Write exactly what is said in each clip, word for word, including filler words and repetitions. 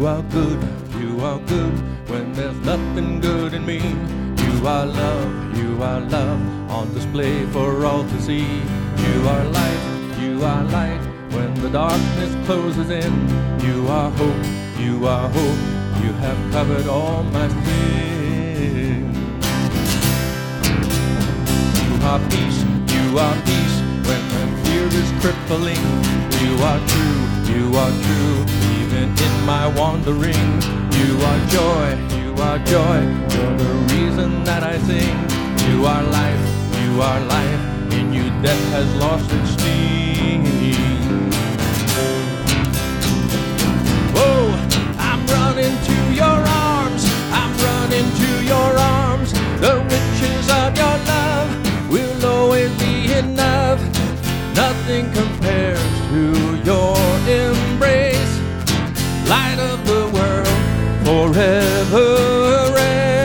You are good, you are good when there's nothing good in me. You are love, you are love on display for all to see. You are light, you are light when the darkness closes in. You are hope, you are hope, you have covered all my sin. You are peace, you are peace when my fear is crippling. You are true, you are true even in my wandering. You are joy, you are joy, you're the reason that I sing. You are life, you are life, in you death has lost its sting. Oh, I'm running to your arms, I'm running to your arms. The riches of your love will always be enough. Nothing compares to your embrace. Light of the world, forever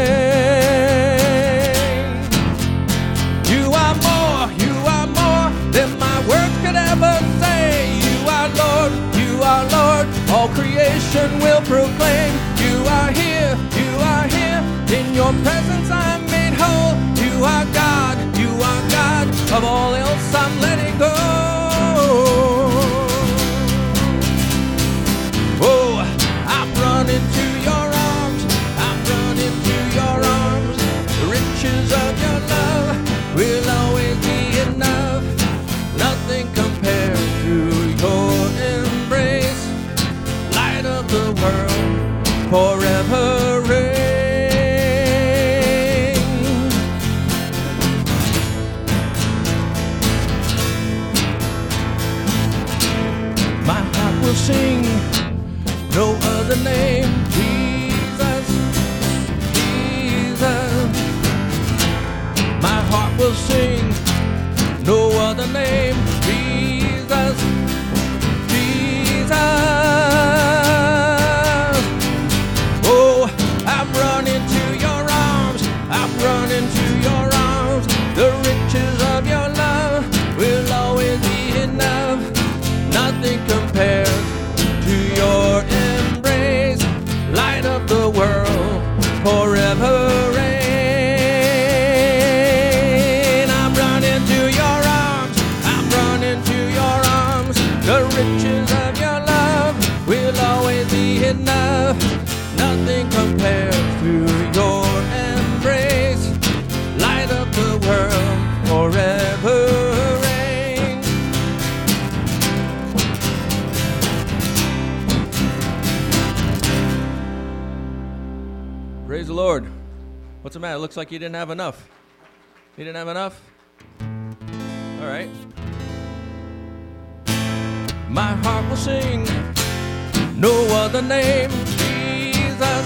reign. You are more, you are more than my words could ever say. You are Lord, you are Lord, all creation will proclaim. You are here, you are here, in your presence I'm made whole. You are God, you are God, of all else I'm letting go. Oh, I'm running to your arms, I'm running to your arms. The riches of your love will always be enough. Nothing compares to your embrace. Light of the world, forever reign. My heart will sing no other name, Jesus, Jesus. My heart will sing no other name, Jesus, Jesus. Oh, I'm running to your arms, I'm running to your arms. The riches of your love will always be enough. Nothing compares to your embrace. Light of the world, forever reign. I'm running to your arms, I'm running to your arms. The riches of your love will always be enough. Nothing compares to your embrace. Light of the world, forever reign. Praise the Lord. What's the matter? It looks like you didn't have enough. You didn't have enough? All right. My heart will sing no other name, Jesus,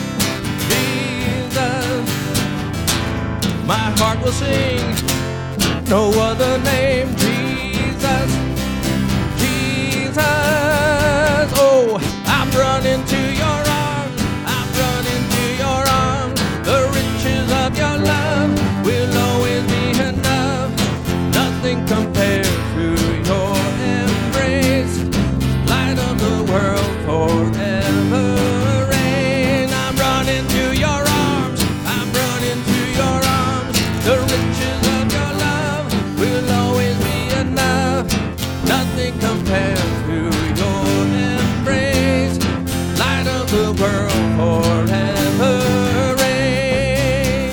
Jesus. My heart will sing no other name, Jesus, Jesus. Oh, I'm running to your arms, I'm running to your arms. The riches of your love will always be enough. Nothing compares to your embrace. Light of the world, forever reign. I'm running to your arms, I'm running to your arms. The riches of your love will always be enough. Nothing compares to your embrace. Light of the world, forever reign.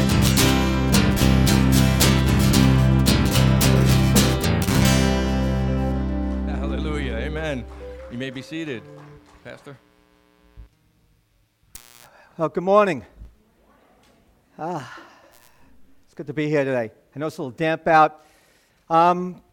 Hallelujah, amen. You may be seated, Pastor. Well, good morning. Ah, it's good to be here today. I know it's a little damp out. Um,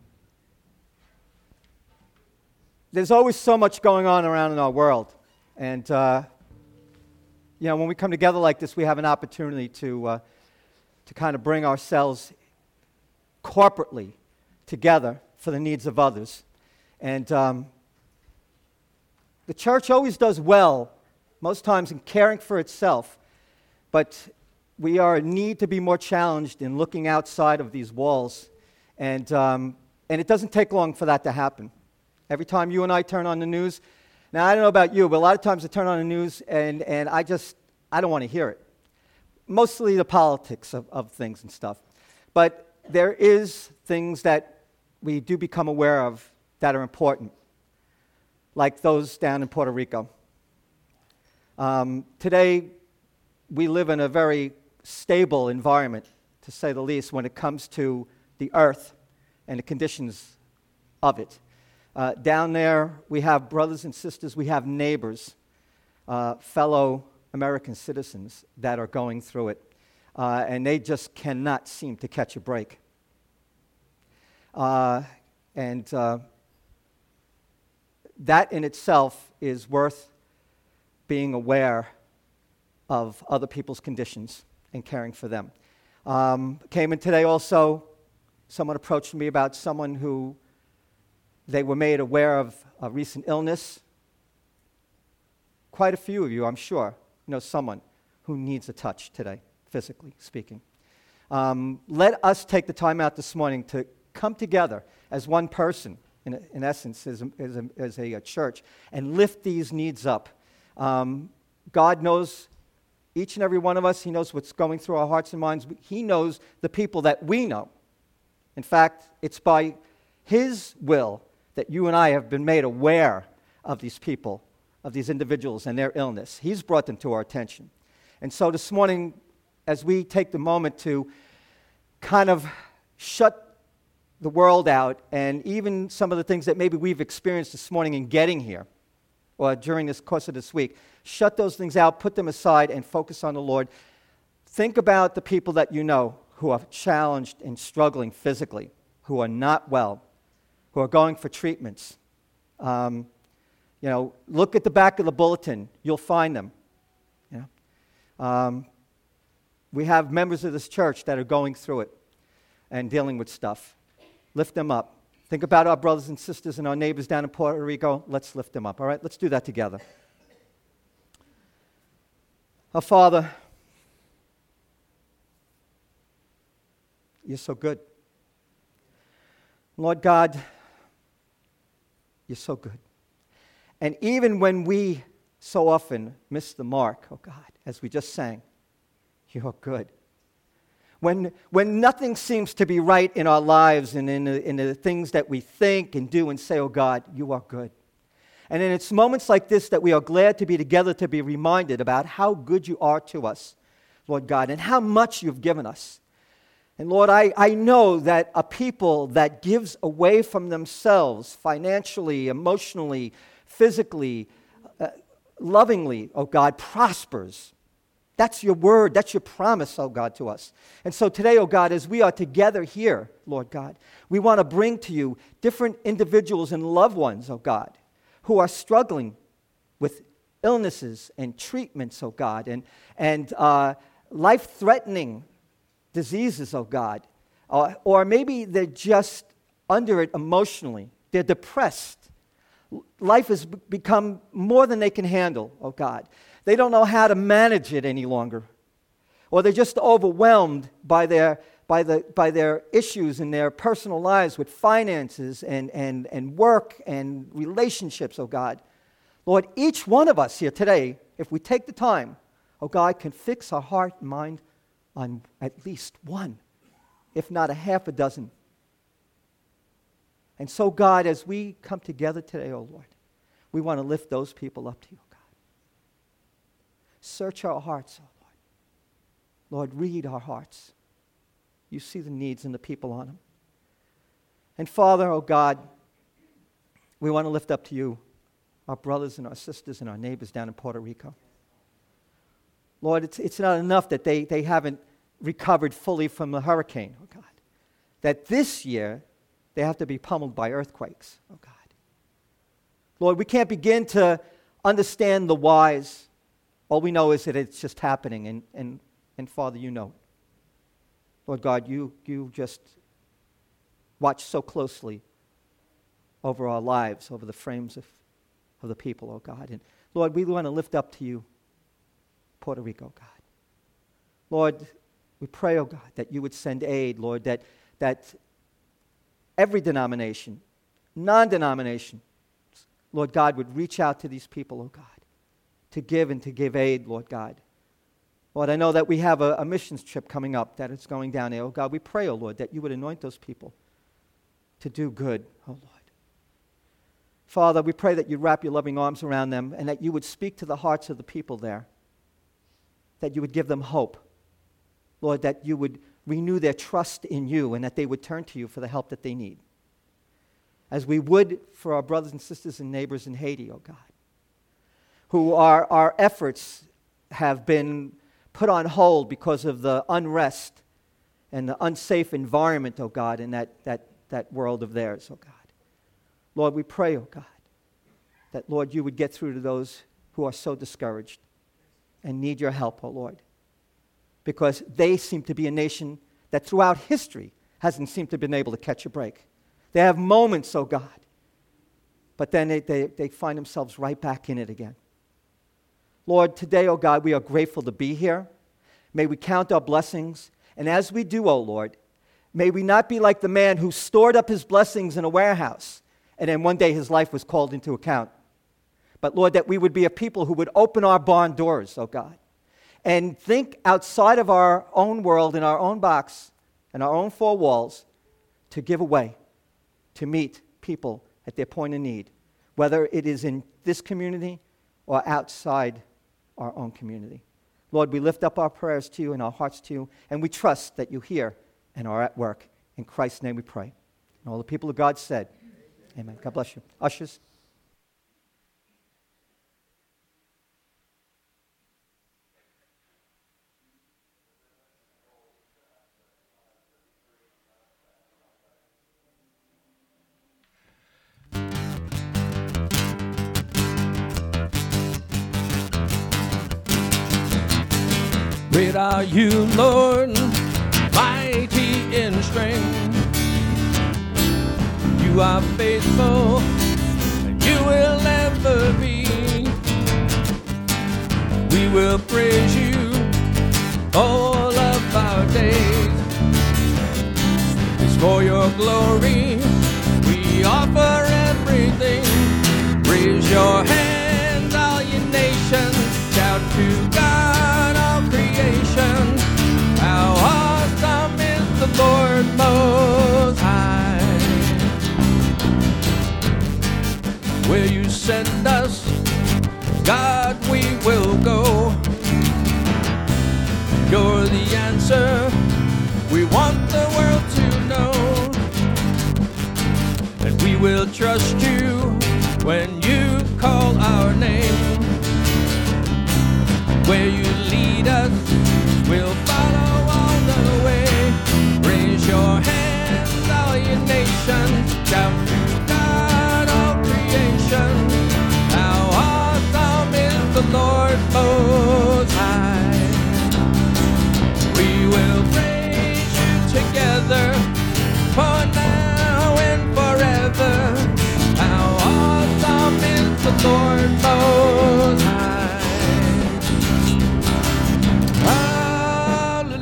there's always so much going on around in our world. And, uh, you know, when we come together like this, we have an opportunity to, uh, to kind of bring ourselves corporately together for the needs of others. And um, the church always does well, most times in caring for itself, but we are in need to be more challenged in looking outside of these walls. And, um, and it doesn't take long for that to happen. Every time you and I turn on the news, Now, I don't know about you, but a lot of times I turn on the news and, and I just, I don't want to hear it. Mostly the politics of, of things and stuff. But there is things that we do become aware of that are important, like those down in Puerto Rico. Um, today, we live in a very stable environment, to say the least, when it comes to the earth and the conditions of it. Uh, down there, we have brothers and sisters, we have neighbors, uh, fellow American citizens that are going through it, uh, and they just cannot seem to catch a break. Uh, and uh, that in itself is worth being aware of other people's conditions and caring for them. Um, came in today also, someone approached me about someone who they were made aware of a recent illness. Quite a few of you, I'm sure, know someone who needs a touch today, physically speaking. Um, let us take the time out this morning to come together as one person, in, in essence, as a, as, a, as a, a church, and lift these needs up. Um, God knows each and every one of us. He knows what's going through our hearts and minds. He knows the people that we know. In fact, it's by His will that you and I have been made aware of these people, of these individuals and their illness. He's brought them to our attention. And so this morning, as we take the moment to kind of shut the world out, and even some of the things that maybe we've experienced this morning in getting here, or during this course of this week, shut those things out, put them aside, and focus on the Lord. Think about the people that you know who are challenged and struggling physically, who are not well, who are going for treatments. Um, you know, look at the back of the bulletin. You'll find them. You know? um, we have members of this church that are going through it and dealing with stuff. Lift them up. Think about our brothers and sisters and our neighbors down in Puerto Rico. Let's lift them up, all right? Let's do that together. Our Father, You're so good. Lord God, You're so good. And even when we so often miss the mark, oh God, as we just sang, You're good. When, when nothing seems to be right in our lives and in the, in the things that we think and do and say, oh God, You are good. And then it's moments like this that we are glad to be together to be reminded about how good You are to us, Lord God, and how much You've given us. And Lord, I, I know that a people that gives away from themselves financially, emotionally, physically, uh, lovingly, oh God, prospers. That's Your word. That's Your promise, oh God, to us. And so today, oh God, as we are together here, Lord God, we want to bring to You different individuals and loved ones, oh God, who are struggling with illnesses and treatments, oh God, and, and uh, life-threatening diseases, oh God. Uh, or maybe they're just under it emotionally. They're depressed. Life has b- become more than they can handle, oh God. They don't know how to manage it any longer. Or they're just overwhelmed by their, by the, by their issues in their personal lives with finances and, and, and work and relationships, oh God. Lord, each one of us here today, if we take the time, oh God, can fix our heart and mind on at least one, if not a half a dozen. And so, God, as we come together today, oh Lord, we want to lift those people up to You, God. Search our hearts, oh Lord. Lord, read our hearts. You see the needs and the people on them. And Father, oh God, we want to lift up to You our brothers and our sisters and our neighbors down in Puerto Rico. Lord, it's, it's not enough that they, they haven't recovered fully from the hurricane, oh God. That this year, they have to be pummeled by earthquakes, oh God. Lord, we can't begin to understand the whys. All we know is that it's just happening, and, and, and Father, You know it. Lord God, you, you just watch so closely over our lives, over the frames of, of the people, oh God. And Lord, we want to lift up to You Puerto Rico, God. Lord, we pray, oh God, that You would send aid, Lord, that, that every denomination, non-denomination, Lord God, would reach out to these people, oh God, to give and to give aid, Lord God. Lord, I know that we have a, a missions trip coming up that is going down there. Oh God, we pray, oh Lord, that you would anoint those people to do good, oh Lord. Father, we pray that you wrap your loving arms around them and that you would speak to the hearts of the people there, that you would give them hope. Lord, that you would renew their trust in you and that they would turn to you for the help that they need. As we would for our brothers and sisters and neighbors in Haiti, oh God, who our, our efforts have been put on hold because of the unrest and the unsafe environment, oh God, in that, that, that world of theirs, oh God. Lord, we pray, oh God, that, Lord, you would get through to those who are so discouraged and need your help, oh Lord, because they seem to be a nation that throughout history hasn't seemed to have been able to catch a break. They have moments, oh God, but then they, they, they find themselves right back in it again. Lord, today, oh God, we are grateful to be here. May we count our blessings, and as we do, oh Lord, may we not be like the man who stored up his blessings in a warehouse, and then one day his life was called into account. But Lord, that we would be a people who would open our barn doors, oh God, and think outside of our own world, in our own box, and our own four walls, to give away, to meet people at their point of need, whether it is in this community or outside our own community. Lord, we lift up our prayers to you and our hearts to you, and we trust that you hear and are at work. In Christ's name we pray. And all the people of God said, amen. God bless you. Ushers. Great are you, Lord, mighty in strength. You are faithful, and you will ever be. We will praise you all of our days. It's for your glory we offer everything. Raise your hands, all you nations, shout to God, all creation. How awesome is the Lord Most High. Where you send us, God, we will go. You're the answer we want the world to know, and we will trust you when you call our name. Where you lead us, we'll follow all the way. Raise your hands, all you nations, shout to God, all creation. How awesome is the Lord Most High. We will praise you together, for now and forever. How awesome is the Lord Most High. Hallelujah.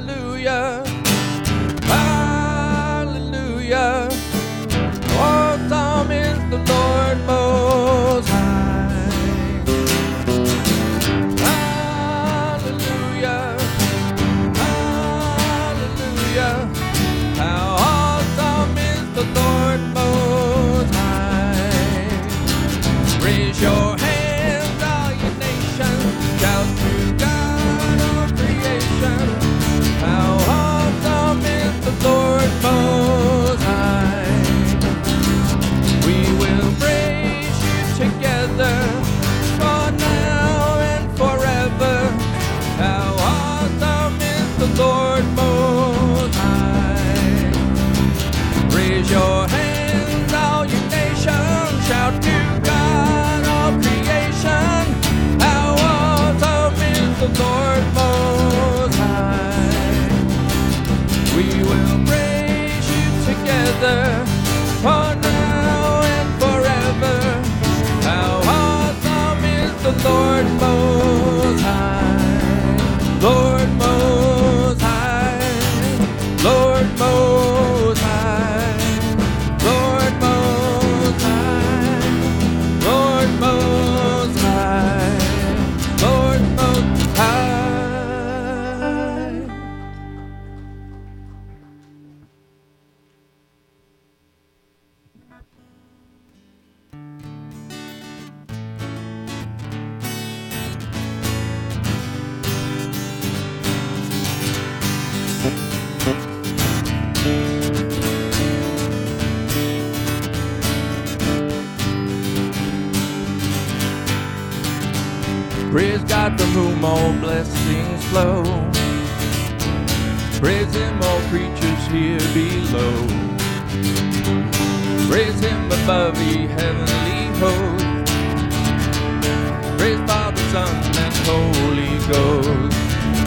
Praise God from whom all blessings flow. Praise Him, all creatures here below. Praise Him above, ye heavenly host. Praise Father, Son, and Holy Ghost.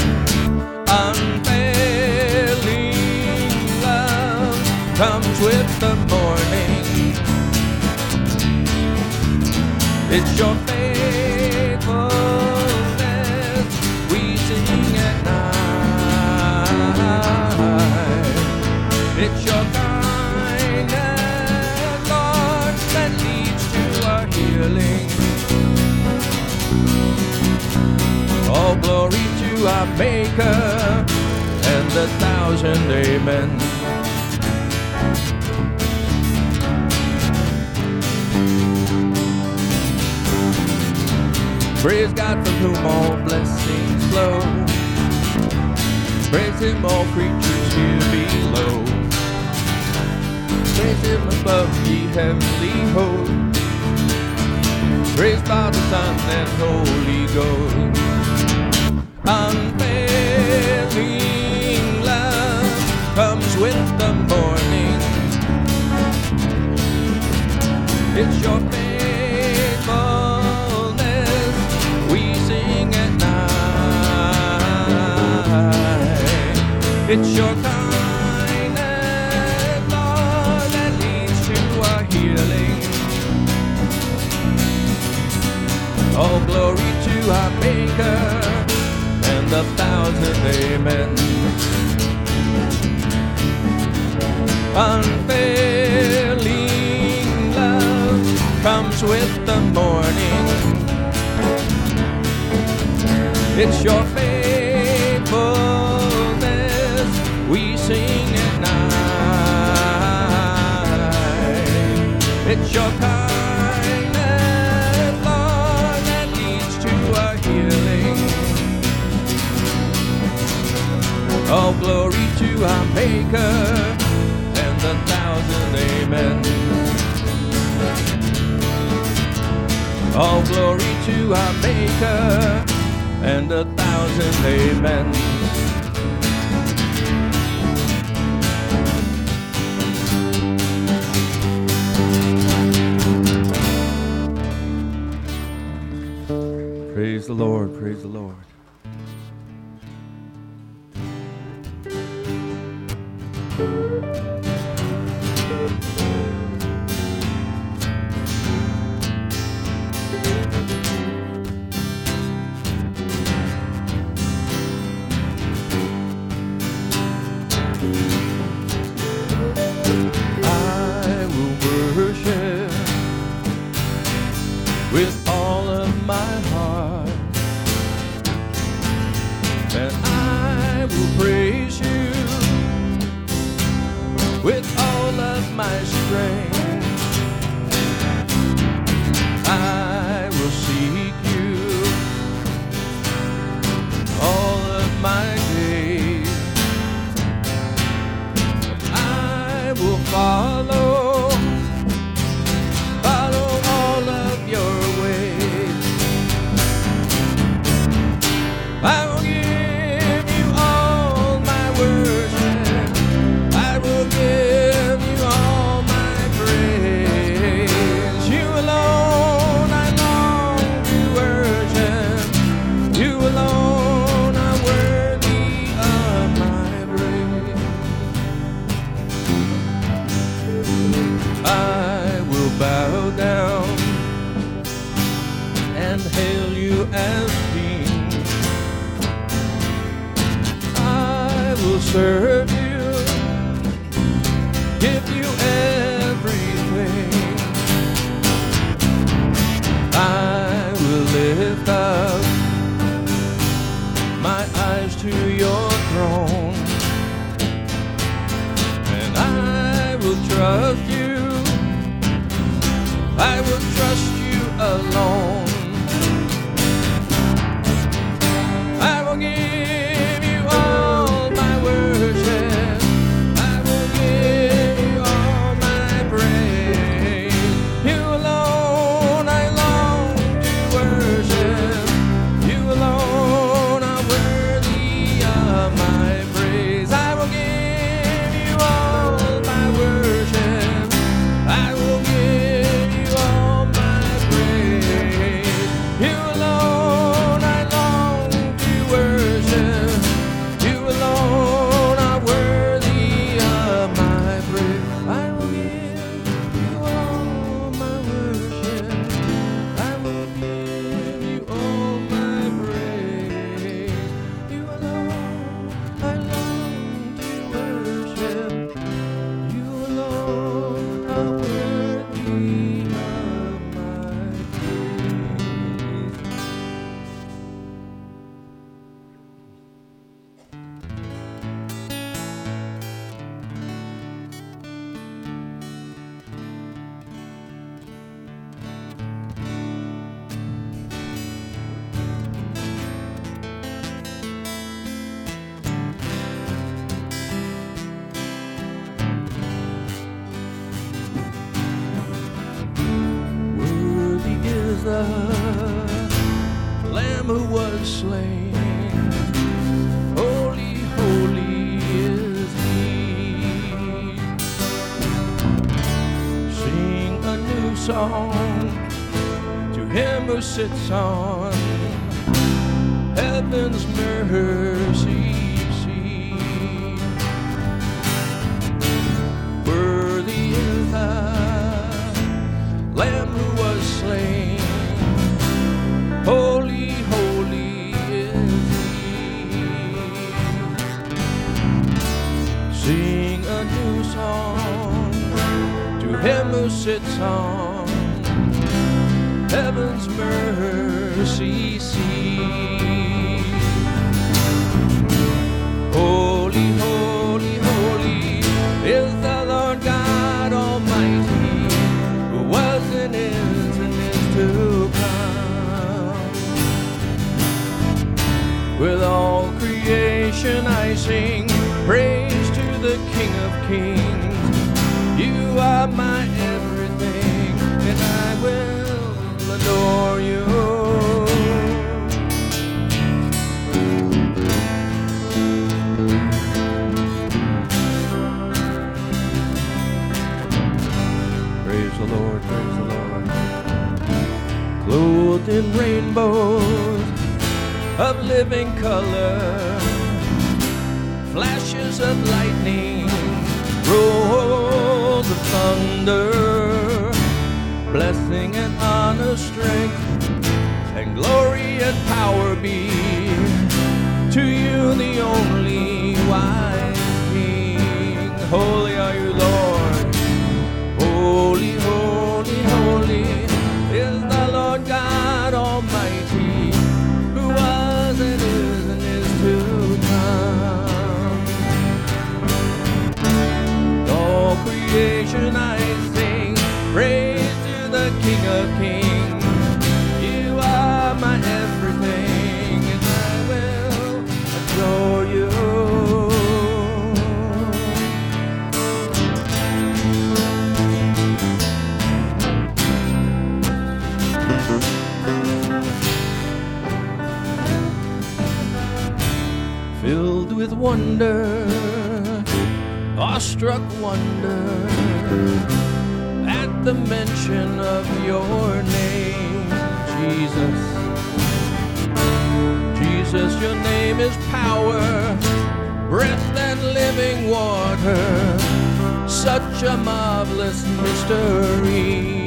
Unfailing love comes with the morning. It's your faithfulness we sing at night. It's your kindness, Lord, that leads to our healing. All glory to our Maker and a thousand amen. Praise God from whom all blessings flow. Praise Him, all creatures here below. Praise Him above, ye heavenly hosts. Praise Father, Son, and Holy Ghost. Unfailing love comes with the morning. It's your faithfulness we sing at night. It's your kindness, Lord, that leads to our healing. All glory to our Maker and a thousand amen. Unfailing love comes with the morning. It's your faithfulness we sing at night. It's your kindness, Lord, that leads to our healing. All glory to our Maker and a thousand amen. All glory to our Maker and a thousand amen. Praise the Lord, praise the Lord. With all of my heart, and I will praise you with all of my strength. I will seek you all of my days. I will follow. I will give you all my worship. I will give you all my praise. You alone I long to worship. You alone are worthy of my praise. I will bow down and hail you as King. I will serve you, give you everything. I will lift up my eyes to your throne, and I will trust you I will trust you alone. I will give you all my worship. I will give you all my praise. You alone I long to worship. You alone are worthy of my praise. I will give you all my worship. I will give you all my praise. You alone I long to worship. You alone are worthy of my praise. I will give you all my worship. I will give you all my praise. You alone I long to worship. You alone are worthy of my praise. Worthy is the Lamb who was slain. Holy, holy is He. Sing a new song to Him who sits on heaven's mercy seat. Worthy is the Lamb who was slain. Holy, holy is He. Sing a new song to Him who sits on heaven's mercy seat. Holy, holy, holy is the Lord God Almighty, who was and is and is to come. With all creation I sing praise to the King of Kings. You are my everything, and I will adore you. Praise the Lord, praise the Lord. Clothed in rainbows of living color, flashes of lightning, rolls of thunder, blessing and honor, strength and glory and power be to you, the only wise King. Holy are you, Lord. Holy, holy, holy is the Lord God Almighty, who was and is and is to come. All creation I sing praise to the King of Kings. You are my everything, and I will adore you. Filled with wonder, awestruck wonder, at the mention of your name, Jesus. Jesus, your name is power, breath and living water, such a marvelous mystery.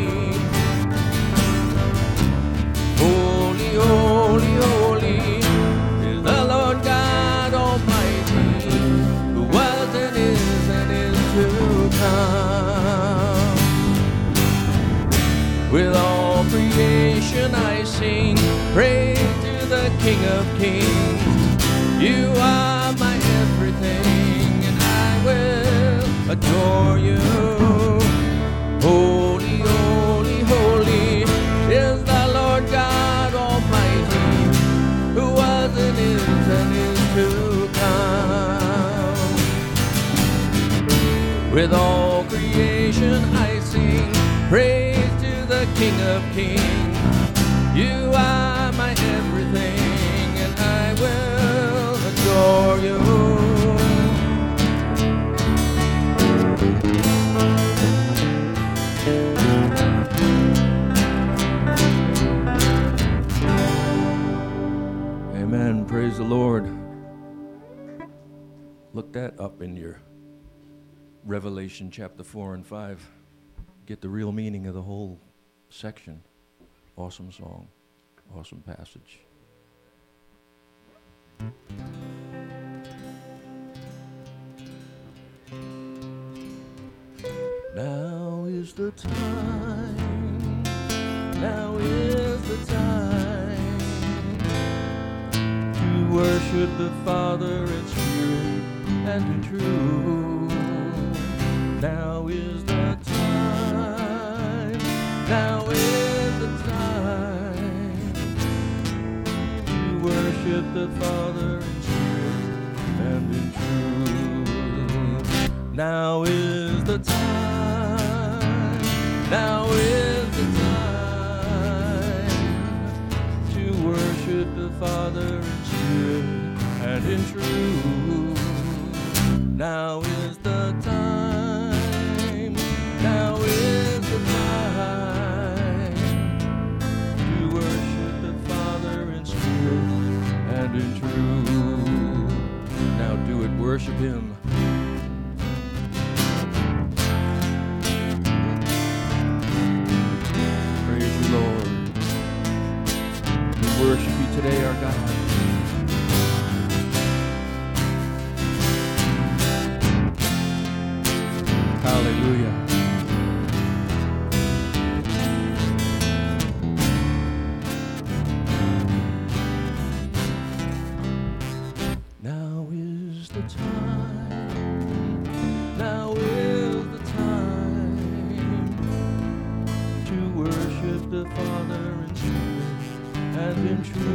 Holy, holy, holy is the Lord God Almighty, who was and is and is to come. With all creation I sing praise to the King of Kings. You are my everything, and I will adore you. Holy, holy, With all creation I sing praise to the King of Kings. You are my everything, and I will adore you. Amen. Praise the Lord. Look that up in your Revelation chapter four and five. Get the real meaning of the whole section. Awesome song. Awesome passage. Now is the time. Now is the time to worship the Father in spirit and in truth. Now is the time. Now is the time to worship the Father in spirit and in truth. Now is the time. Now is the time to worship the Father in spirit and in truth. Now is the time. Now is the time to worship the Father in spirit and in truth. Now do it, worship Him. Praise you, Lord. We worship you today, our God. Hallelujah. Now is the time. Now is the time to worship the Father in spirit and in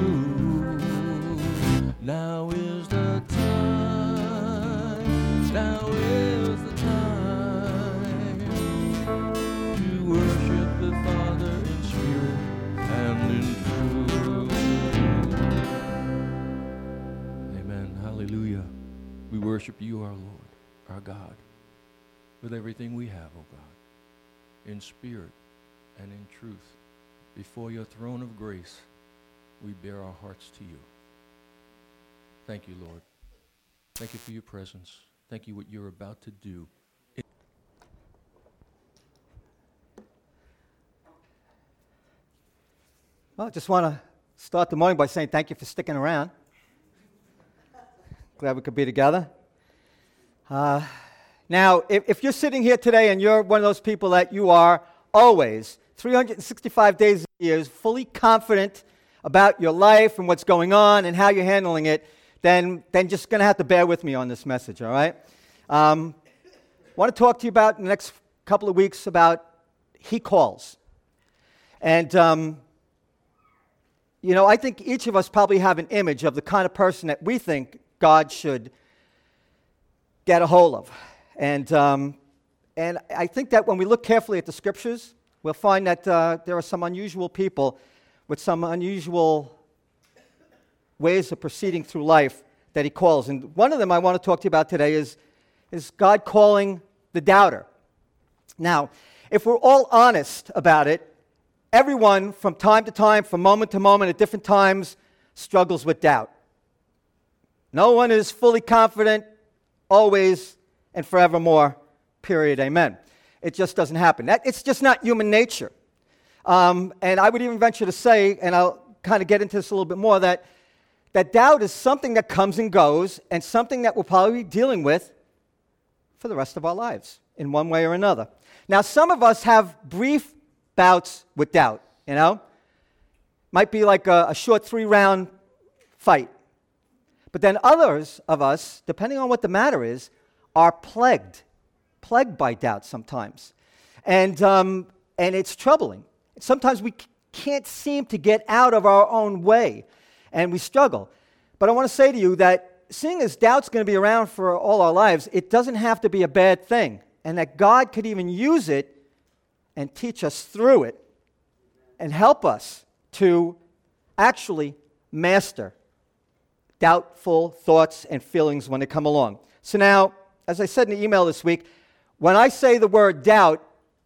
truth. Now is the time. Now is the time to worship the Father in spirit and in truth. Amen. Hallelujah. We worship you, our Lord, our God, with everything we have, O God, in spirit and in truth. Before your throne of grace, we bear our hearts to you. Thank you, Lord. Thank you for your presence. Thank you what you're about to do. Well, I just want to start the morning by saying thank you for sticking around. Glad we could be together. Uh, now, if, if you're sitting here today and you're one of those people that you are always, three hundred sixty-five days a year, fully confident about your life and what's going on and how you're handling it, then, then just going to have to bear with me on this message, all right? Um, I want to talk to you about in the next couple of weeks about He calls. And, um, you know, I think each of us probably have an image of the kind of person that we think God should get a hold of. And, um, and I think that when we look carefully at the Scriptures, we'll find that uh, there are some unusual people with some unusual ways of proceeding through life that He calls. And one of them I want to talk to you about today is, is God calling the doubter. Now, if we're all honest about it, everyone from time to time, from moment to moment, at different times, struggles with doubt. No one is fully confident, always and forevermore, period, amen. It just doesn't happen. That, it's just not human nature. Um, and I would even venture to say, and I'll kind of get into this a little bit more, that, that doubt is something that comes and goes and something that we'll probably be dealing with for the rest of our lives in one way or another. Now, some of us have brief bouts with doubt, you know? Might be like a, a short three-round fight. But then others of us, depending on what the matter is, are plagued, plagued by doubt sometimes. And, um, and it's troubling. Sometimes we c- can't seem to get out of our own way, and we struggle. But I want to say to you that seeing as doubt's going to be around for all our lives, it doesn't have to be a bad thing. and that God could even use it and teach us through it and help us to actually master doubtful thoughts and feelings when they come along. So now, as I said in the email this week, when I say the word doubt,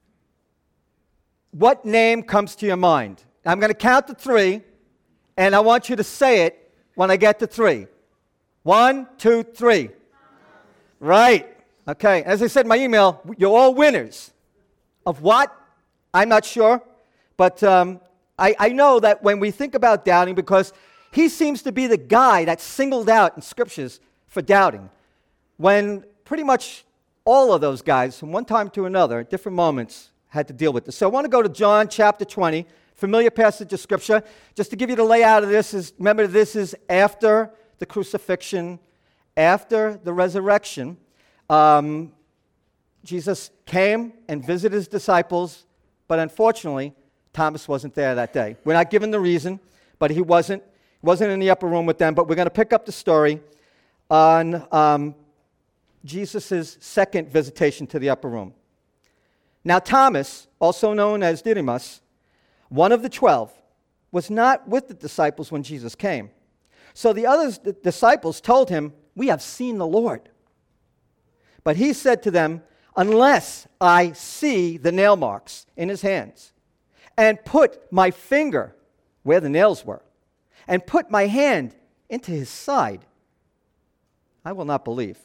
what name comes to your mind? I'm going to count to three, and I want you to say it when I get to three. One, two, three. Right. Okay. As I said in my email, you're all winners. Of what? I'm not sure. But um, I, I know that when we think about doubting, because he seems to be the guy that's singled out in scriptures for doubting, when pretty much all of those guys, from one time to another, at different moments, had to deal with this. So I want to go to John chapter twenty, familiar passage of scripture. Just to give you the layout of this, is remember this is after the crucifixion, after the resurrection. Um, Jesus came and visited his disciples, but unfortunately, Thomas wasn't there that day. We're not given the reason, but he wasn't. He wasn't in the upper room with them. But we're going to pick up the story on um, Jesus' second visitation to the upper room. Now, Thomas, also known as Didymus, one of the twelve, was not with the disciples when Jesus came. So the other d- disciples told him, "We have seen the Lord." But he said to them, "Unless I see the nail marks in his hands, and put my finger where the nails were, and put my hand into his side, I will not believe."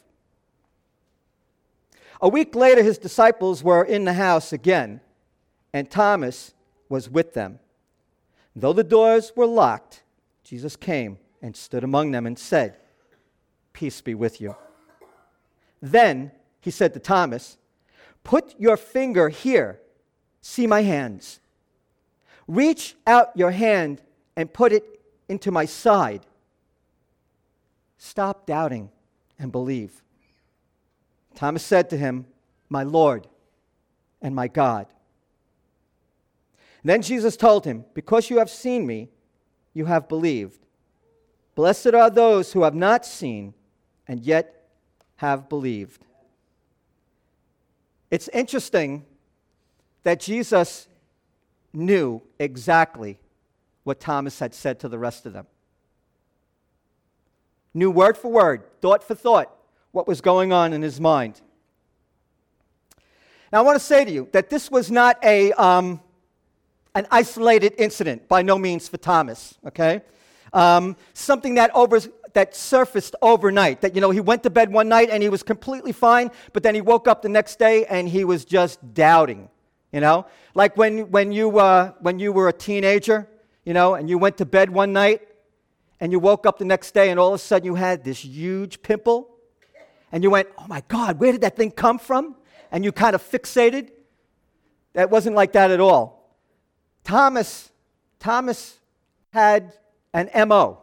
A week later, his disciples were in the house again, and Thomas was with them. Though the doors were locked, Jesus came and stood among them and said, "Peace be with you." Then he said to Thomas, "Put your finger here. See my hands. Reach out your hand and put it into my side. Stop doubting and believe." Thomas said to him, "My Lord and my God." Then Jesus told him, "Because you have seen me, you have believed. Blessed are those who have not seen and yet have believed." It's interesting that Jesus knew exactly what Thomas had said to the rest of them. Knew word for word, thought for thought, what was going on in his mind. Now, I want to say to you that this was not a um, an isolated incident, by no means, for Thomas, okay? Um, something that over, that surfaced overnight, that, you know, he went to bed one night and he was completely fine, but then he woke up the next day and he was just doubting, you know? Like when, when, you, uh, when you were a teenager, you know, and you went to bed one night and you woke up the next day and all of a sudden you had this huge pimple and you went, "Oh my God, where did that thing come from?" And you kind of fixated. That wasn't like that at all. Thomas, Thomas had an M O,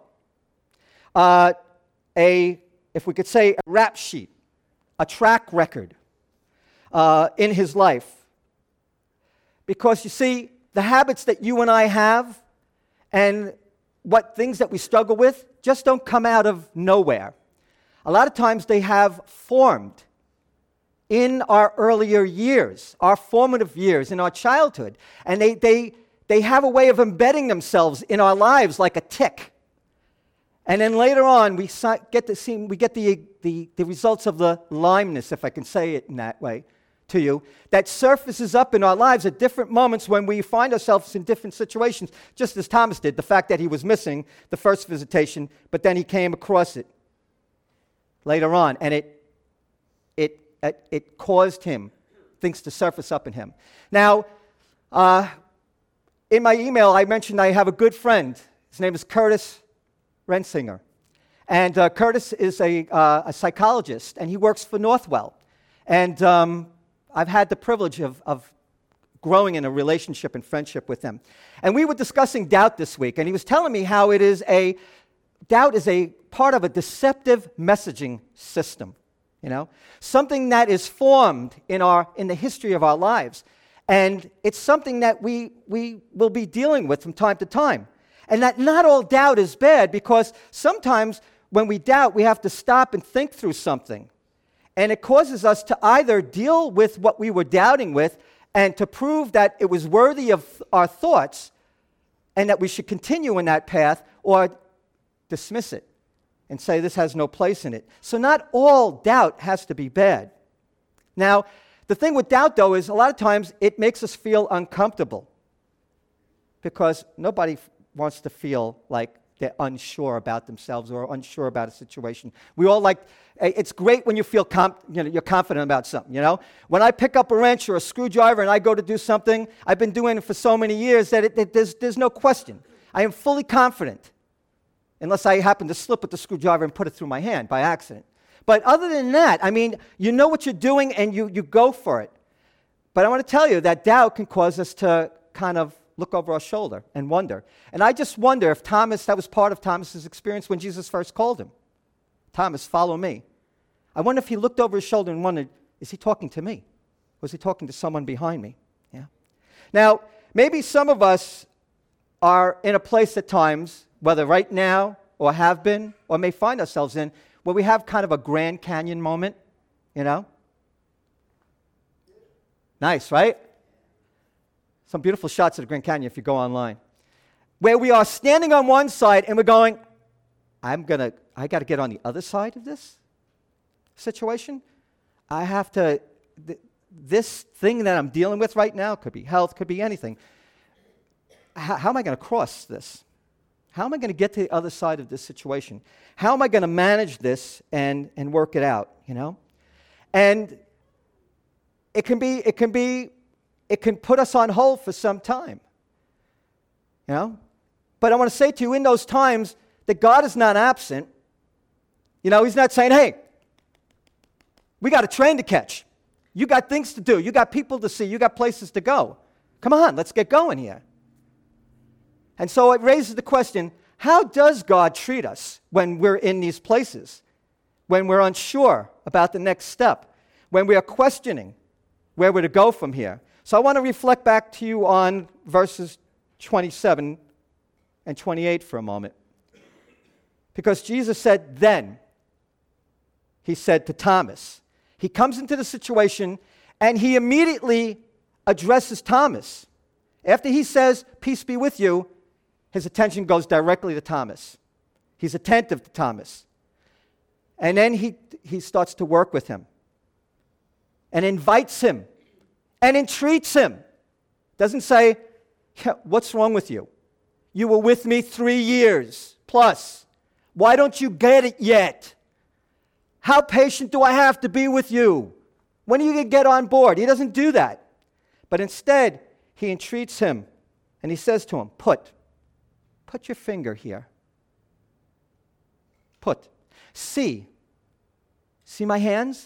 uh, a, if we could say, a rap sheet, a track record uh, in his life. Because you see, the habits that you and I have and what things that we struggle with just don't come out of nowhere. A lot of times they have formed in our earlier years, our formative years, in our childhood. And they, they, they have a way of embedding themselves in our lives like a tick. And then later on, we get to see, we get the, the, the results of the limeness, if I can say it in that way, to you, that surfaces up in our lives at different moments when we find ourselves in different situations, just as Thomas did, the fact that he was missing the first visitation, but then he came across it later on, and it, it, it, it caused him, things to surface up in him. Now, uh, in my email, I mentioned I have a good friend. His name is Curtis Rensinger. And uh, Curtis is a, uh, a psychologist, and he works for Northwell. And um, I've had the privilege of, of growing in a relationship and friendship with him. And we were discussing doubt this week, and he was telling me how it is a, doubt is a part of a deceptive messaging system, you know, something that is formed in, our, in the history of our lives. And it's something that we, we will be dealing with from time to time. And that not all doubt is bad, because sometimes when we doubt, we have to stop and think through something. And it causes us to either deal with what we were doubting with and to prove that it was worthy of our thoughts and that we should continue in that path, or dismiss it and say this has no place in it. So not all doubt has to be bad. Now, the thing with doubt, though, is a lot of times it makes us feel uncomfortable because nobody f- wants to feel like they're unsure about themselves or unsure about a situation. We all like, it's great when you feel com- you know, you're confident about something, you know? When I pick up a wrench or a screwdriver and I go to do something, I've been doing it for so many years that it, it, there's, there's no question. I am fully confident, unless I happen to slip with the screwdriver and put it through my hand by accident. But other than that, I mean, you know what you're doing and you, you go for it. But I want to tell you that doubt can cause us to kind of look over our shoulder and wonder. And I just wonder if Thomas, that was part of Thomas's experience when Jesus first called him. Thomas, follow me. I wonder if he looked over his shoulder and wondered, is he talking to me? Was he talking to someone behind me? Yeah. Now, maybe some of us are in a place at times, whether right now or have been or may find ourselves in, where we have kind of a Grand Canyon moment, you know? Nice, right? Some beautiful shots of the Grand Canyon if you go online. Where we are standing on one side and we're going, I'm going to, I got to get on the other side of this situation. I have to, th- this thing that I'm dealing with right now, could be health, could be anything. H- how am I going to cross this? How am I going to get to the other side of this situation? How am I going to manage this and, and work it out, you know? And it can be, it can be, it can put us on hold for some time, you know? But I want to say to you in those times that God is not absent. You know, he's not saying, hey, we got a train to catch. You got things to do. You got people to see. You got places to go. Come on, let's get going here. And so it raises the question, how does God treat us when we're in these places? When we're unsure about the next step? When we are questioning where we're to go from here? So I want to reflect back to you on verses twenty-seven and twenty-eight for a moment. Because Jesus said then, he said to Thomas, he comes into the situation and he immediately addresses Thomas. After he says, peace be with you, his attention goes directly to Thomas. He's attentive to Thomas. And then he, he starts to work with him and invites him and entreats him. Doesn't say, yeah, what's wrong with you? You were with me three years plus. Why don't you get it yet? How patient do I have to be with you? When are you going to get on board? He doesn't do that. But instead, he entreats him and he says to him, put, put your finger here. Put. See. See my hands?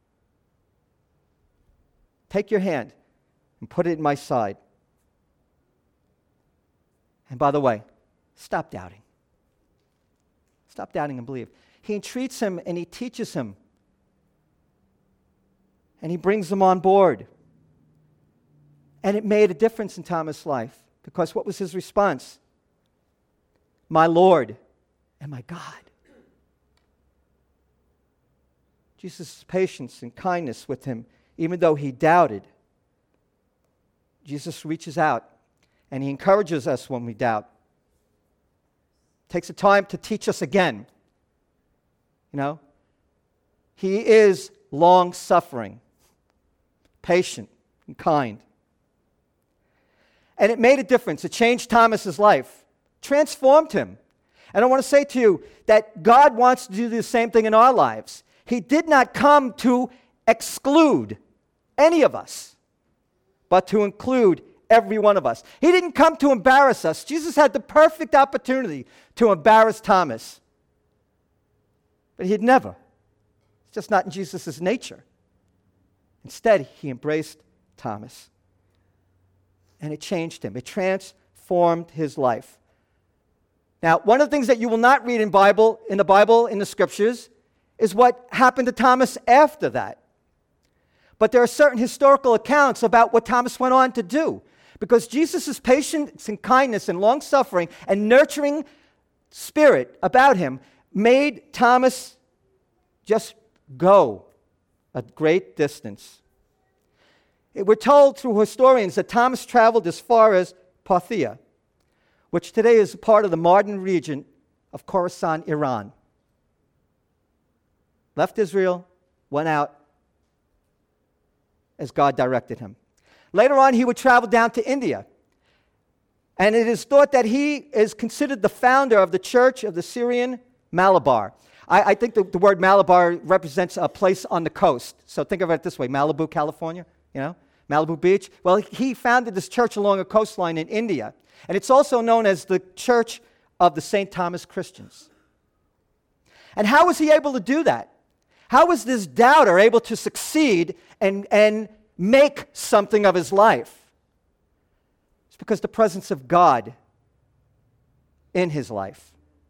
Take your hand and put it in my side. And by the way, stop doubting. Stop doubting and believe. He entreats him and he teaches him. And he brings him on board. And it made a difference in Thomas' life. Because what was his response? My Lord and my God. Jesus' patience and kindness with him, even though he doubted. Jesus reaches out and he encourages us when we doubt. Takes the time to teach us again. You know, he is long-suffering, patient, and kind. And it made a difference. It changed Thomas's life, transformed him. And I want to say to you that God wants to do the same thing in our lives. He did not come to exclude any of us, but to include every one of us. He didn't come to embarrass us. Jesus had the perfect opportunity to embarrass Thomas. But he'd never. It's just not in Jesus' nature. Instead, he embraced Thomas. And it changed him. It transformed his life. Now, one of the things that you will not read in Bible, in the Bible, in the Scriptures, is what happened to Thomas after that. But there are certain historical accounts about what Thomas went on to do. Because Jesus' patience and kindness and long-suffering and nurturing spirit about him made Thomas just go a great distance. We're told through historians that Thomas traveled as far as Parthia, which today is part of the modern region of Khorasan, Iran. Left Israel, went out as God directed him. Later on, he would travel down to India. And it is thought that he is considered the founder of the Church of the Syrian Malabar. I, I think the, the word Malabar represents a place on the coast. So think of it this way, Malibu, California, you know, Malibu Beach. Well, he founded this church along a coastline in India. And it's also known as the Church of the Saint Thomas Christians. And how was he able to do that? How was this doubter able to succeed and, and make something of his life? It's because the presence of God in his life.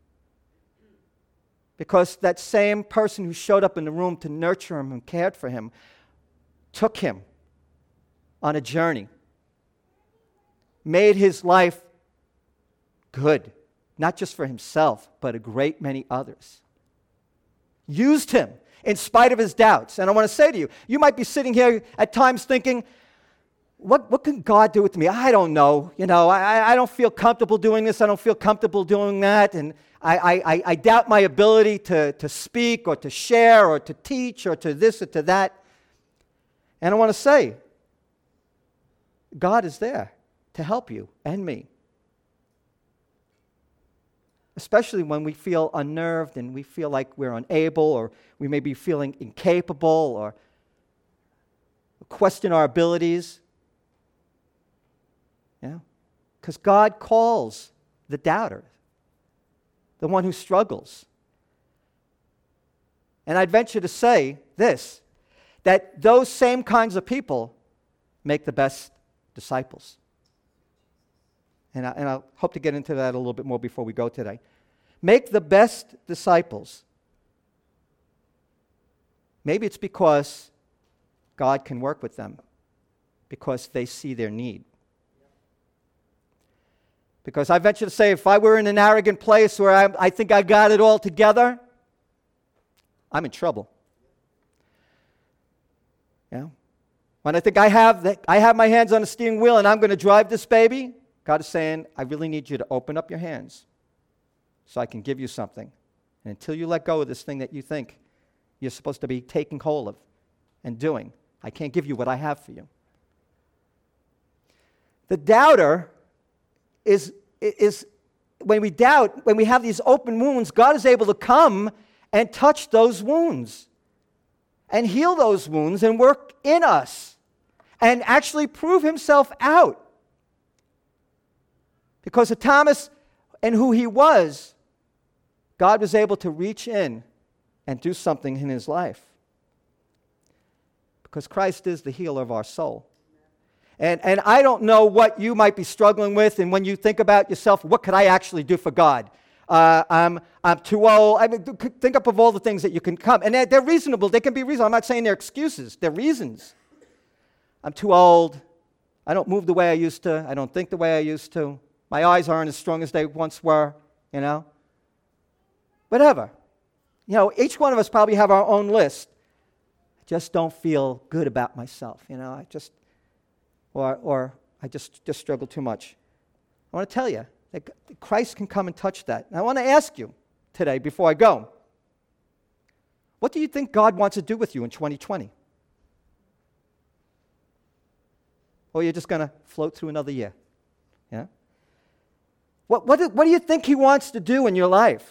Because that same person who showed up in the room to nurture him and cared for him took him on a journey, made his life good, not just for himself, but a great many others. Used him in spite of his doubts. And I want to say to you, you might be sitting here at times thinking, what, what can God do with me? I don't know. You know, I, I don't feel comfortable doing this. I don't feel comfortable doing that. And I, I, I doubt my ability to, to speak or to share or to teach or to this or to that. And I want to say, God is there to help you and me. Especially when we feel unnerved and we feel like we're unable, or we may be feeling incapable or question our abilities. You know? Because God calls the doubter, the one who struggles. And I'd venture to say this, that those same kinds of people make the best disciples. And I, and I hope to get into that a little bit more before we go today. Make the best disciples. Maybe it's because God can work with them, because they see their need. Because I venture to say, if I were in an arrogant place where I, I think I got it all together, I'm in trouble. You know? When I think I have, the, I have my hands on the steering wheel and I'm going to drive this baby, God is saying, I really need you to open up your hands so I can give you something. And until you let go of this thing that you think you're supposed to be taking hold of and doing, I can't give you what I have for you. The doubter is, is when we doubt, when we have these open wounds, God is able to come and touch those wounds and heal those wounds and work in us and actually prove himself out. Because of Thomas and who he was, God was able to reach in and do something in his life. Because Christ is the healer of our soul. And, and I don't know what you might be struggling with, and when you think about yourself, what could I actually do for God? Uh, I'm, I'm too old. I mean, think up of all the things that you can come. And they're, they're reasonable. They can be reasonable. I'm not saying they're excuses. They're reasons. I'm too old. I don't move the way I used to. I don't think the way I used to. My eyes aren't as strong as they once were, you know. Whatever. You know, each one of us probably have our own list. I just don't feel good about myself, you know. I just, or, or I just, just struggle too much. I want to tell you that Christ can come and touch that. And I want to ask you today, before I go, what do you think God wants to do with you in twenty twenty? Or you're just going to float through another year? Yeah. What, what, do, what do you think he wants to do in your life?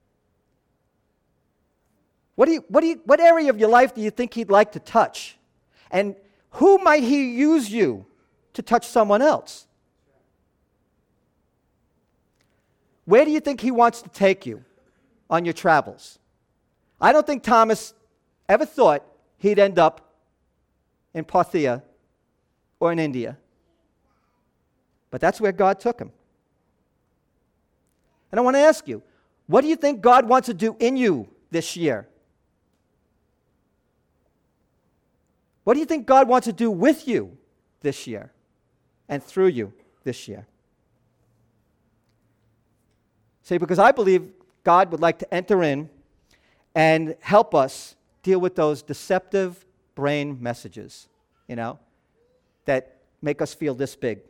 What, do you, what, do you, what area of your life do you think he'd like to touch? And who might he use you to touch someone else? Where do you think he wants to take you on your travels? I don't think Thomas ever thought he'd end up in Parthia or in India. But that's where God took him. And I want to ask you, what do you think God wants to do in you this year? What do you think God wants to do with you this year and through you this year? See, because I believe God would like to enter in and help us deal with those deceptive brain messages, you know, that make us feel this big,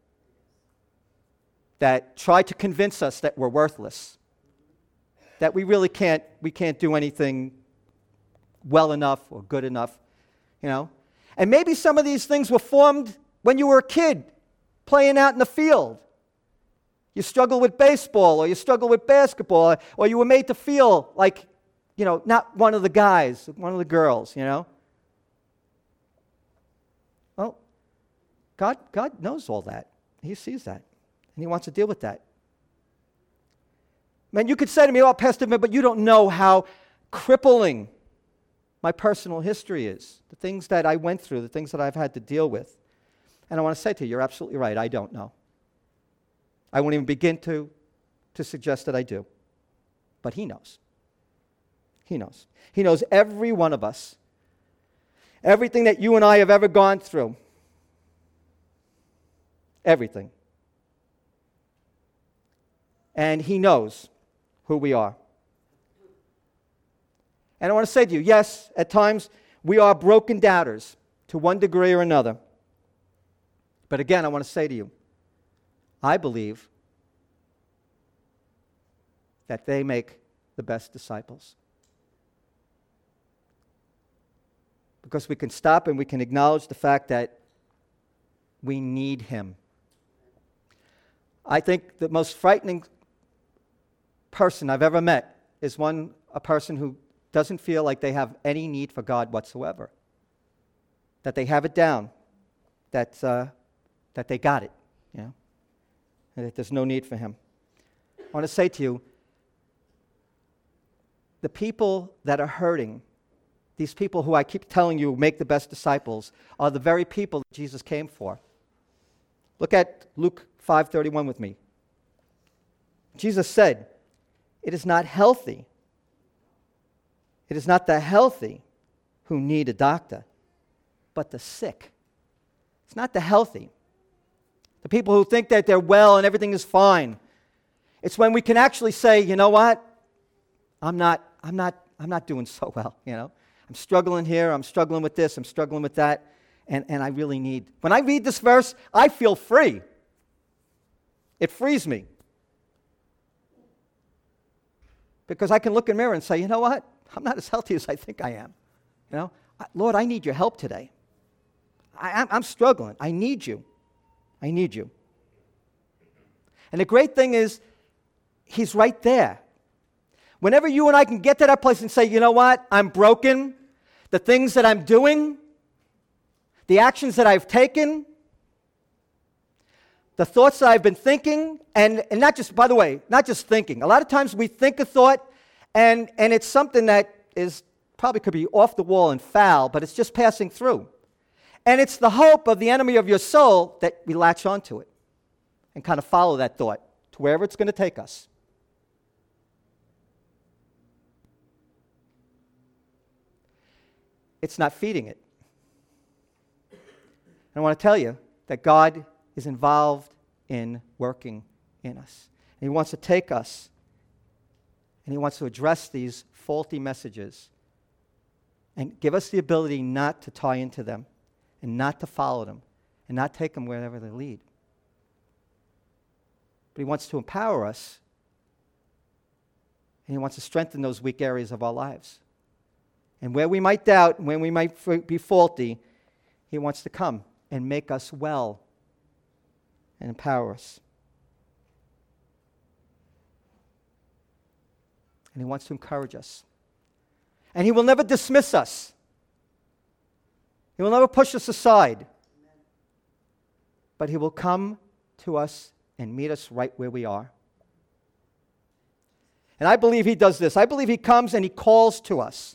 that try to convince us that we're worthless, that we really can't, we can't do anything well enough or good enough, you know. And maybe some of these things were formed when you were a kid, playing out in the field. You struggle with baseball, or you struggle with basketball, or you were made to feel like, you know, not one of the guys, one of the girls, you know. Well, God, God knows all that. He sees that, and He wants to deal with that. Man, you could say to me, oh, Pastor, but you don't know how crippling my personal history is, the things that I went through, the things that I've had to deal with. And I want to say to you, you're absolutely right, I don't know. I won't even begin to, to suggest that I do. But He knows. He knows. He knows every one of us. Everything that you and I have ever gone through. Everything. And He knows who we are. And I want to say to you, yes, at times we are broken doubters to one degree or another. But again, I want to say to you, I believe that they make the best disciples. Because we can stop and we can acknowledge the fact that we need Him. I think the most frightening person I've ever met is one, a person who doesn't feel like they have any need for God whatsoever. That they have it down. That, uh, that they got it, you know. And that there's no need for Him. I want to say to you, the people that are hurting, these people who I keep telling you make the best disciples, are the very people that Jesus came for. Look at Luke five thirty-one with me. Jesus said, "It is not healthy. It is not the healthy who need a doctor, but the sick." It's not the healthy. The people who think that they're well and everything is fine. It's when we can actually say, you know what? I'm not, I'm not, I'm not doing so well, you know. I'm struggling here, I'm struggling with this, I'm struggling with that, and, and I really need. When I read this verse, I feel free. It frees me. Because I can look in the mirror and say, you know what? I'm not as healthy as I think I am. You know, Lord, I need your help today. I, I'm, I'm struggling. I need you. I need you. And the great thing is, He's right there. Whenever you and I can get to that place and say, you know what? I'm broken. The things that I'm doing, the actions that I've taken, the thoughts that I've been thinking, and, and not just, by the way, not just thinking. A lot of times we think a thought, and, and it's something that is probably could be off the wall and foul, but it's just passing through. And it's the hope of the enemy of your soul that we latch onto it and kind of follow that thought to wherever it's going to take us. It's not feeding it. And I want to tell you that God is involved in working in us. And He wants to take us and He wants to address these faulty messages and give us the ability not to tie into them and not to follow them and not take them wherever they lead. But He wants to empower us, and He wants to strengthen those weak areas of our lives. And where we might doubt, when we might be faulty, He wants to come and make us well and empower us. And He wants to encourage us. And He will never dismiss us. He will never push us aside. But He will come to us and meet us right where we are. And I believe He does this. I believe He comes and He calls to us.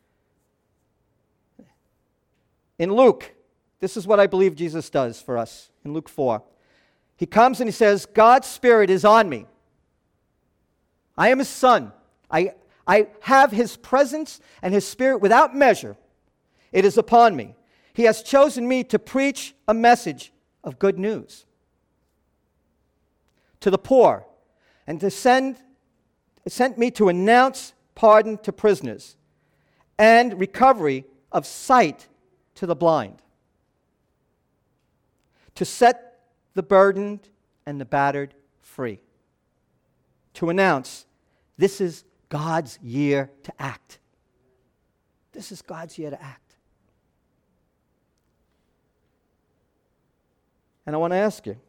In Luke, this is what I believe Jesus does for us in Luke four. He comes and He says, God's Spirit is on me. I am His Son. I, I have His presence and His Spirit without measure. It is upon me. He has chosen me to preach a message of good news to the poor, and to send, sent me to announce pardon to prisoners and recovery of sight to the blind, to set the burdened and the battered free, to announce this is God's year to act. This is God's year to act. And I want to ask you,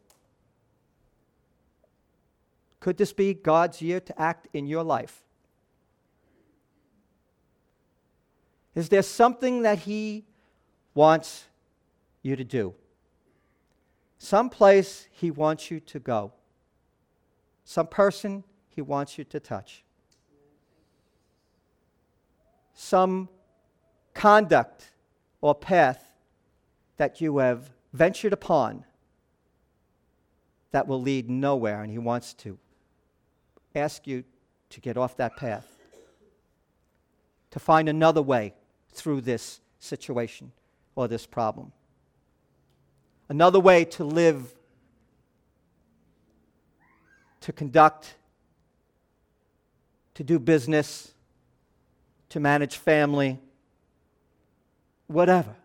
could this be God's year to act in your life? Is there something that He wants you to do? Some place He wants you to go? Some person He wants you to touch? Some conduct or path that you have ventured upon that will lead nowhere, and He wants to ask you to get off that path, to find another way through this situation or this problem. Another way to live, to conduct, to do business, to manage family, whatever.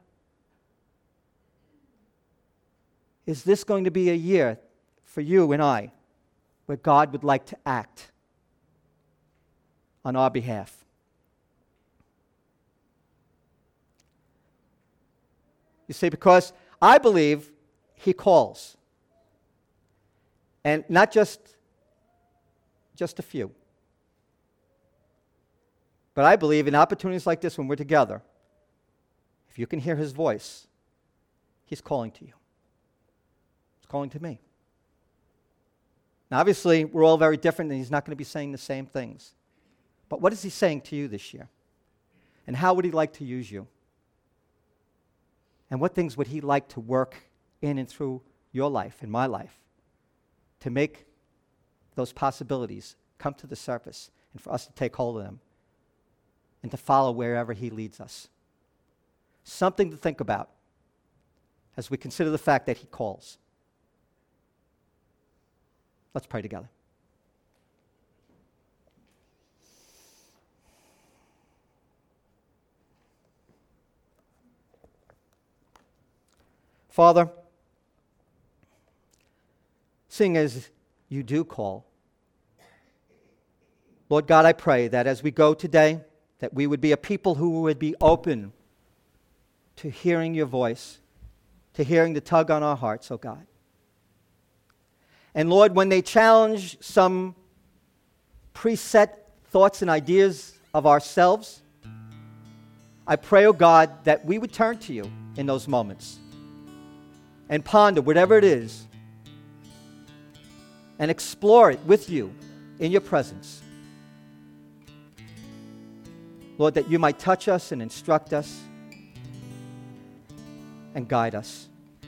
Is this going to be a year for you and I where God would like to act on our behalf? You see, because I believe He calls. And not just, just a few. But I believe in opportunities like this when we're together, if you can hear His voice, He's calling to you. He's calling to me. Now, obviously, we're all very different, and He's not going to be saying the same things. But what is He saying to you this year? And how would He like to use you? And what things would He like to work in and through your life and my life to make those possibilities come to the surface and for us to take hold of them and to follow wherever He leads us? Something to think about as we consider the fact that He calls. Let's pray together. Father, seeing as You do call, Lord God, I pray that as we go today, that we would be a people who would be open to hearing Your voice, to hearing the tug on our hearts, oh God. And Lord, when they challenge some preset thoughts and ideas of ourselves, I pray, oh God, that we would turn to You in those moments and ponder whatever it is and explore it with You in Your presence. Lord, that You might touch us and instruct us and guide us.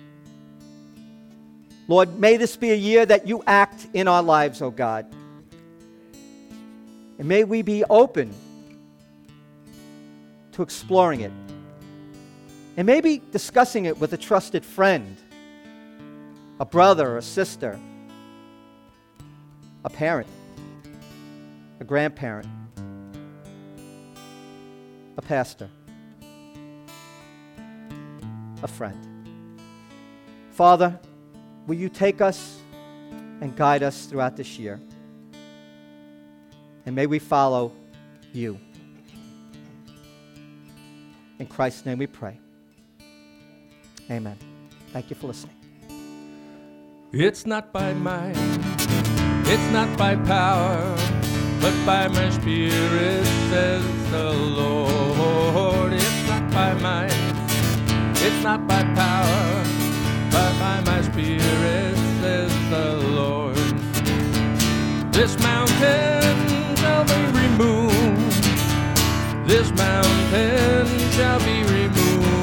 Lord, may this be a year that You act in our lives, oh God. And may we be open to exploring it. And maybe discussing it with a trusted friend, a brother or a sister, a parent, a grandparent, a pastor, a friend. Father, will You take us and guide us throughout this year? And may we follow You. In Christ's name we pray. Amen. Thank you for listening. It's not by might, it's not by power, but by My Spirit, says the Lord. It's not by might, it's not by power, but by My Spirit, says the Lord. This mountain shall be removed, this mountain shall be removed,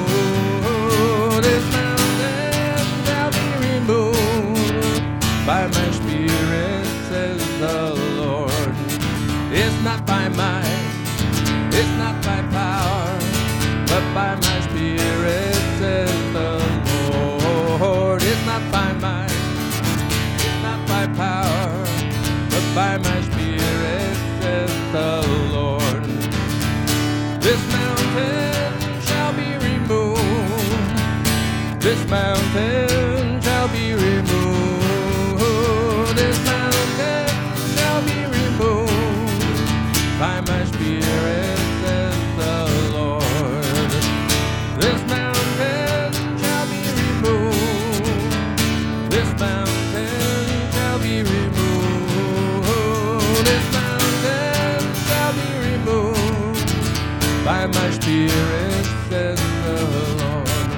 this mountain shall be removed by My Spirit, says the Lord. It's not by might, it's not by power, but by My Spirit, says the Lord. It's not by might, it's not by power, but by My Spirit, says the Lord. This mountain shall be removed, mountain shall be removed. This mountain shall be removed by my Spirit, says the Lord. This mountain shall be removed. This mountain shall be removed. This mountain shall be removed by my Spirit, says the Lord.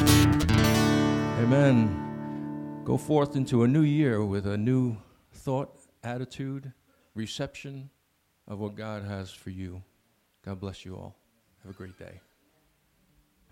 Amen. Go forth into a new year with a new thought, attitude, reception of what God has for you. God bless you all. Have a great day.